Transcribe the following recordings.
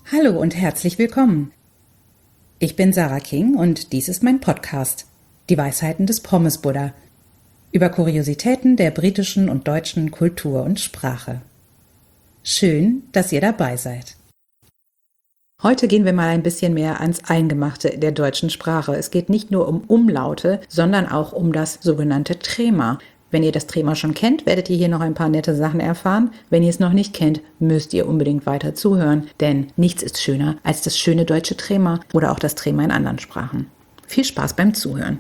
Hallo und herzlich willkommen. Ich bin Sarah King und dies ist mein Podcast, die Weisheiten des Pommes-Buddha, über Kuriositäten der britischen und deutschen Kultur und Sprache. Schön, dass ihr dabei seid. Heute gehen wir mal ein bisschen mehr ans Eingemachte der deutschen Sprache. Es geht nicht nur um Umlaute, sondern auch um das sogenannte Trema. Wenn ihr das Trema schon kennt, werdet ihr hier noch ein paar nette Sachen erfahren. Wenn ihr es noch nicht kennt, müsst ihr unbedingt weiter zuhören, denn nichts ist schöner als das schöne deutsche Trema oder auch das Trema in anderen Sprachen. Viel Spaß beim Zuhören.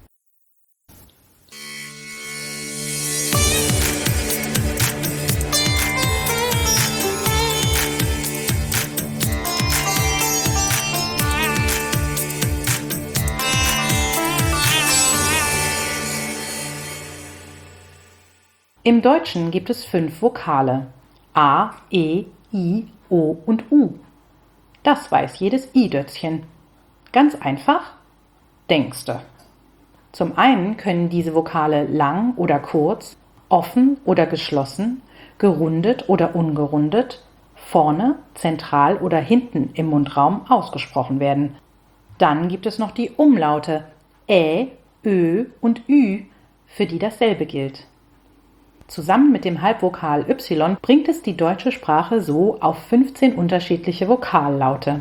Im Deutschen gibt es 5 Vokale: A, E, I, O und U. Das weiß jedes I-Dötzchen. Ganz einfach? Denkste. Zum einen können diese Vokale lang oder kurz, offen oder geschlossen, gerundet oder ungerundet, vorne, zentral oder hinten im Mundraum ausgesprochen werden. Dann gibt es noch die Umlaute Ä, Ö und Ü, für die dasselbe gilt. Zusammen mit dem Halbvokal Y bringt es die deutsche Sprache so auf 15 unterschiedliche Vokallaute.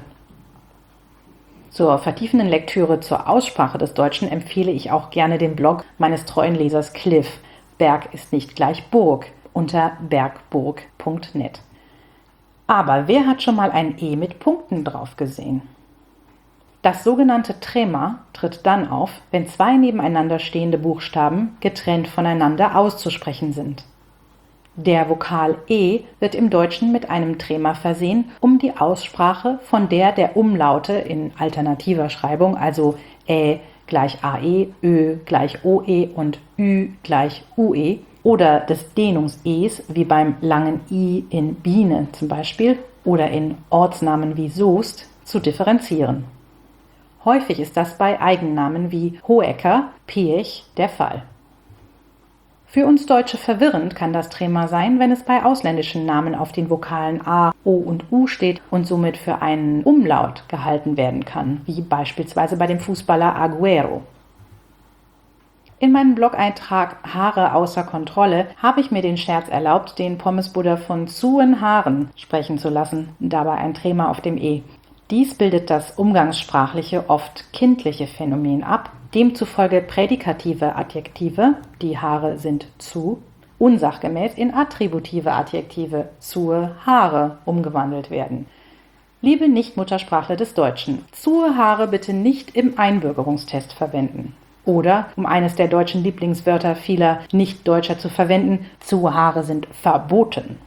Zur vertiefenden Lektüre zur Aussprache des Deutschen empfehle ich auch gerne den Blog meines treuen Lesers Cliff, Berg ist nicht gleich Burg, unter bergburg.net. Aber wer hat schon mal ein E mit Punkten drauf gesehen? Das sogenannte Trema tritt dann auf, wenn 2 nebeneinander stehende Buchstaben getrennt voneinander auszusprechen sind. Der Vokal E wird im Deutschen mit einem Trema versehen, um die Aussprache von der Umlaute in alternativer Schreibung, also Ä gleich AE, Ö gleich OE und Ü gleich UE, oder des Dehnungs-Es, wie beim langen I in Biene zum Beispiel, oder in Ortsnamen wie Soest, zu differenzieren. Häufig ist das bei Eigennamen wie Hohecker, Piech der Fall. Für uns Deutsche verwirrend kann das Trema sein, wenn es bei ausländischen Namen auf den Vokalen A, O und U steht und somit für einen Umlaut gehalten werden kann, wie beispielsweise bei dem Fußballer Agüero. In meinem Blog-Eintrag Haare außer Kontrolle habe ich mir den Scherz erlaubt, den Pommes-Buddha von zuen Haaren sprechen zu lassen, dabei ein Trema auf dem E. Dies bildet das umgangssprachliche, oft kindliche Phänomen ab, demzufolge prädikative Adjektive, die Haare sind zu, unsachgemäß in attributive Adjektive, zue Haare, umgewandelt werden. Liebe Nicht-Muttersprachler des Deutschen, zue Haare bitte nicht im Einbürgerungstest verwenden. Oder, um eines der deutschen Lieblingswörter vieler Nicht-Deutscher zu verwenden, zue Haare sind verboten.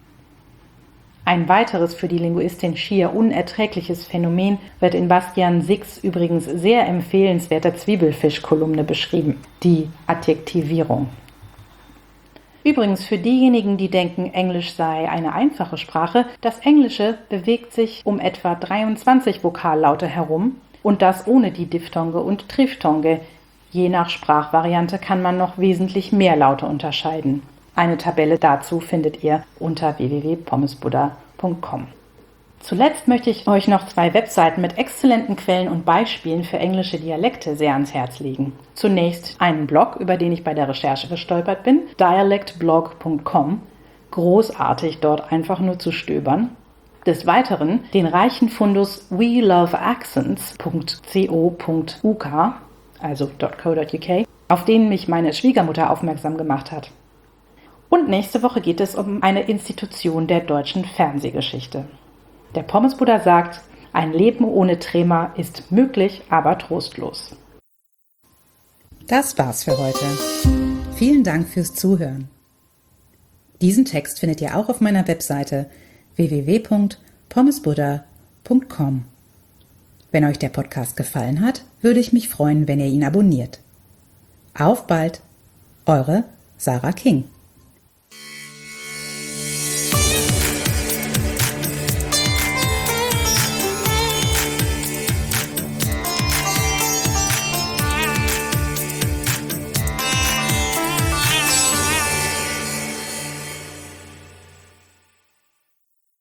Ein weiteres für die Linguistin schier unerträgliches Phänomen wird in Bastian Sicks übrigens sehr empfehlenswerter Zwiebelfisch-Kolumne beschrieben: die Adjektivierung. Übrigens für diejenigen, die denken, Englisch sei eine einfache Sprache, das Englische bewegt sich um etwa 23 Vokallaute herum und das ohne die Diphthonge und Triphthonge. Je nach Sprachvariante kann man noch wesentlich mehr Laute unterscheiden. Eine Tabelle dazu findet ihr unter www.pommesbuddha.com. Zuletzt möchte ich euch noch 2 Webseiten mit exzellenten Quellen und Beispielen für englische Dialekte sehr ans Herz legen. Zunächst einen Blog, über den ich bei der Recherche gestolpert bin, dialectblog.com. Großartig, dort einfach nur zu stöbern. Des Weiteren den reichen Fundus weloveaccents.co.uk, also .co.uk, auf den mich meine Schwiegermutter aufmerksam gemacht hat. Und nächste Woche geht es um eine Institution der deutschen Fernsehgeschichte. Der Pommes-Buddha sagt, ein Leben ohne Trema ist möglich, aber trostlos. Das war's für heute. Vielen Dank fürs Zuhören. Diesen Text findet ihr auch auf meiner Webseite www.pommesbuddha.com. Wenn euch der Podcast gefallen hat, würde ich mich freuen, wenn ihr ihn abonniert. Auf bald, eure Sarah King.